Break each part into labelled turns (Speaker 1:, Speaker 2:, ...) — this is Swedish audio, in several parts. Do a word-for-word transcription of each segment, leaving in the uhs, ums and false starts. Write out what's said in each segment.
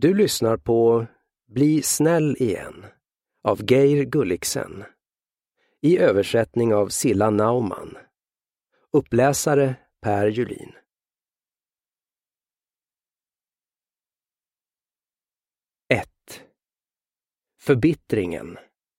Speaker 1: Du lyssnar på Bli snäll igen av Geir Gulliksen. I översättning av Silla Naumann. Uppläsare Per Julin. ett. Förbittringen.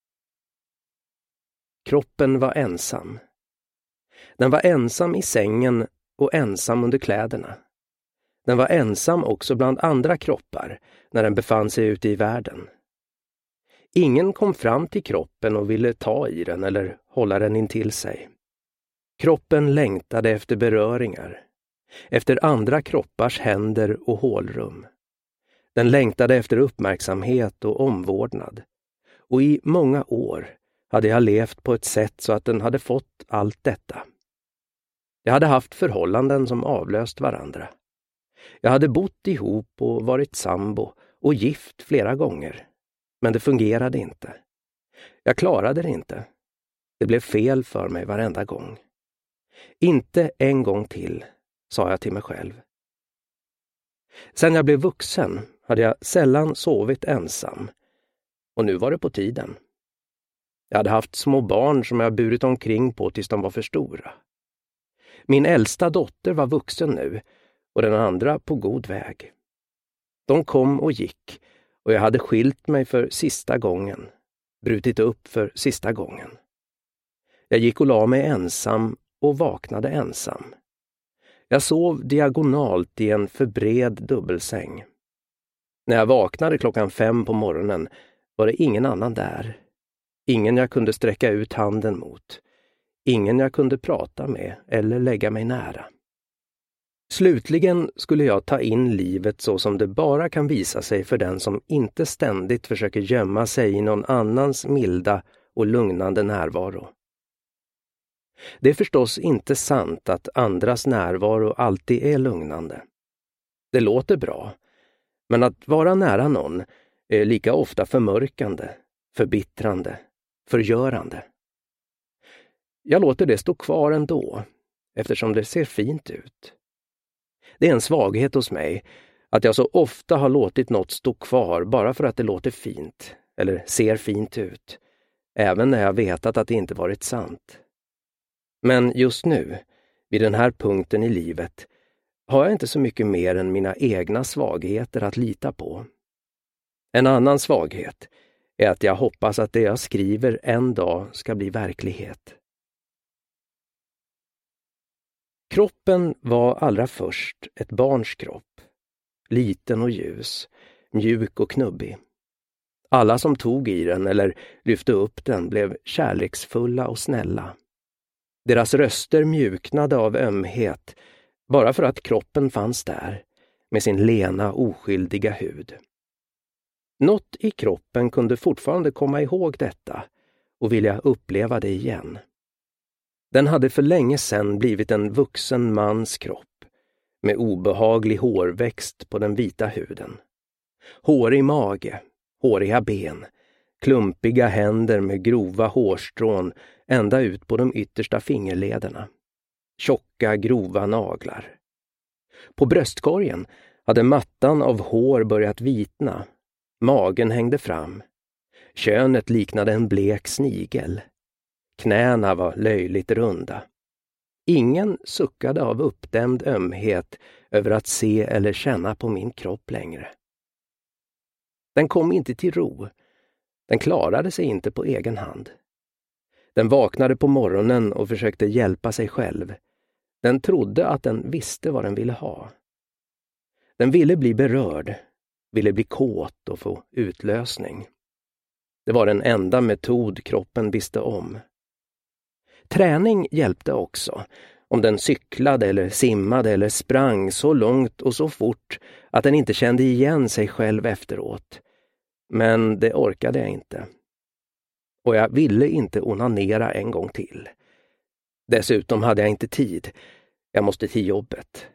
Speaker 1: Kroppen var ensam. Den var ensam i sängen och ensam under kläderna. Den var ensam också bland andra kroppar när den befann sig ute i världen. Ingen kom fram till kroppen och ville ta i den eller hålla den intill sig. Kroppen längtade efter beröringar, efter andra kroppars händer och hålrum. Den längtade efter uppmärksamhet och omvårdnad. Och i många år hade jag levt på ett sätt så att den hade fått allt detta. Jag hade haft förhållanden som avlöst varandra. Jag hade bott ihop och varit sambo och gift flera gånger. Men det fungerade inte. Jag klarade det inte. Det blev fel för mig varenda gång. Inte en gång till, sa jag till mig själv. Sen jag blev vuxen hade jag sällan sovit ensam. Och nu var det på tiden. Jag hade haft små barn som jag burit omkring på tills de var för stora. Min äldsta dotter var vuxen nu och den andra på god väg. De kom och gick och jag hade skilt mig för sista gången, brutit upp för sista gången. Jag gick och la mig ensam och vaknade ensam. Jag sov diagonalt i en för bred dubbelsäng. När jag vaknade klockan fem på morgonen var det ingen annan där. Ingen jag kunde sträcka ut handen mot. Ingen jag kunde prata med eller lägga mig nära. Slutligen skulle jag ta in livet så som det bara kan visa sig för den som inte ständigt försöker gömma sig i någon annans milda och lugnande närvaro. Det är förstås inte sant att andras närvaro alltid är lugnande. Det låter bra, men att vara nära någon är lika ofta förmörkande, förbittrande, förgörande. Jag låter det stå kvar ändå, eftersom det ser fint ut. Det är en svaghet hos mig att jag så ofta har låtit något stå kvar bara för att det låter fint eller ser fint ut, även när jag vetat att det inte varit sant. Men just nu, vid den här punkten i livet, har jag inte så mycket mer än mina egna svagheter att lita på. En annan svaghet är att jag hoppas att det jag skriver en dag ska bli verklighet. Kroppen var allra först ett barns kropp, liten och ljus, mjuk och knubbig. Alla som tog i den eller lyfte upp den blev kärleksfulla och snälla. Deras röster mjuknade av ömhet bara för att kroppen fanns där med sin lena oskyldiga hud. Något i kroppen kunde fortfarande komma ihåg detta och vilja uppleva det igen. Den hade för länge sedan blivit en vuxen mans kropp med obehaglig hårväxt på den vita huden. Hårig mage, håriga ben, klumpiga händer med grova hårstrån ända ut på de yttersta fingerlederna. Tjocka, grova naglar. På bröstkorgen hade mattan av hår börjat vitna. Magen hängde fram. Könet liknade en blek snigel. Knäna var löjligt runda. Ingen suckade av uppdämd ömhet över att se eller känna på min kropp längre. Den kom inte till ro. Den klarade sig inte på egen hand. Den vaknade på morgonen och försökte hjälpa sig själv. Den trodde att den visste vad den ville ha. Den ville bli berörd, ville bli kåt och få utlösning. Det var den enda metod kroppen visste om. Träning hjälpte också, om den cyklade eller simmade eller sprang så långt och så fort att den inte kände igen sig själv efteråt. Men det orkade jag inte. Och jag ville inte onanera en gång till. Dessutom hade jag inte tid. Jag måste till jobbet.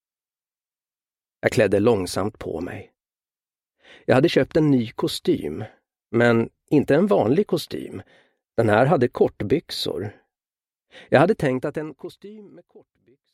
Speaker 1: Jag klädde långsamt på mig. Jag hade köpt en ny kostym, men inte en vanlig kostym. Den här hade kortbyxor. Jag hade tänkt att en kostym med kortbyxor